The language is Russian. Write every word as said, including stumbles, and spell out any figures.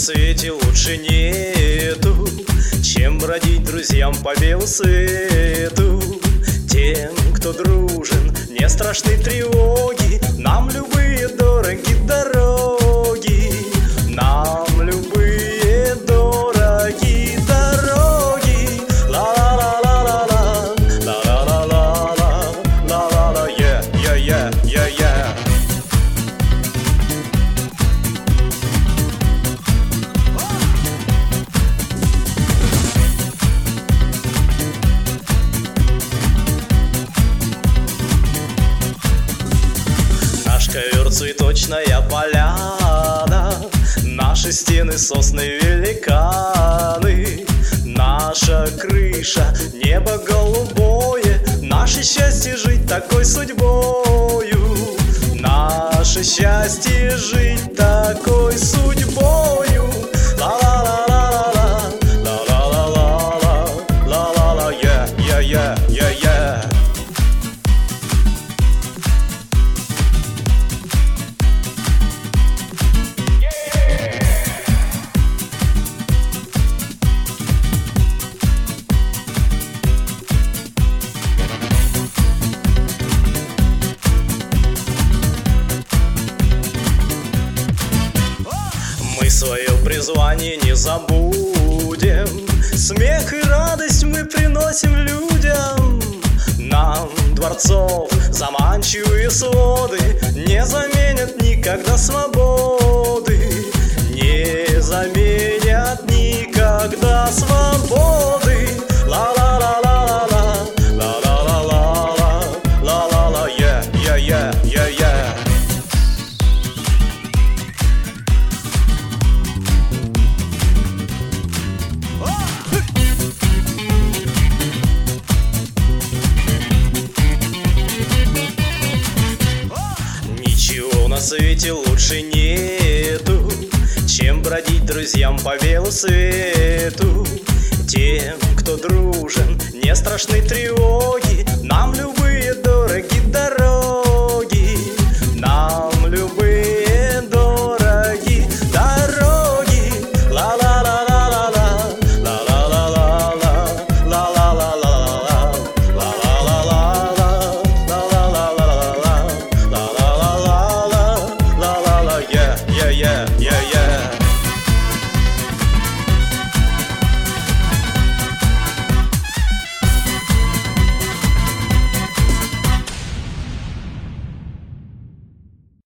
свете лучше нету, чем бродить друзьям по белу свету. Тем, кто дружен, не страшны тревоги, нам любые дороги дороги, нам любые дороги дороги. Ла-ла-ла-ла-ла-ла, ла-ла-ла-ла-ла, ла-ла-ла, yeah, yeah, yeah, yeah, yeah. Наш ковер цветочная поляна, наши стены сосны великаны, наша крыша небо голубое, наше счастье жить такой судьбою, наше счастье жить такой судьбою. Ла-ла-ла-ла-ла, ла-ла-ла-ла-ла, ла-ла-ла, yeah, yeah, yeah, yeah, yeah. Мы свое призвание не забудем, смех и радость мы приносим людям. Нам дворцов заманчивые своды не заменят никогда свободы, не заменят никогда свободы. Ла-ла-ла-ла-ла-ла, ла-ла-ла-ла-ла, ла-ла-ла, yeah, yeah, yeah, yeah, yeah. Ничего на свете лучше нету, чем бродить друзьям по белу свету. Тем, кто дружен, не страшны тревоги,